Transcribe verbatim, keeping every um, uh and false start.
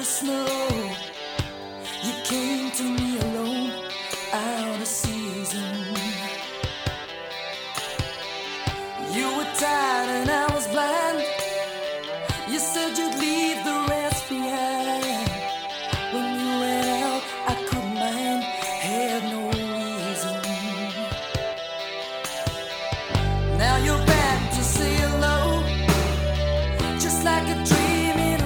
snow. You came to me alone, out of season. You were tired and I was blind. You said you'd leave the rest behind. When you went out, I couldn't mind, had no reason. Now you're back.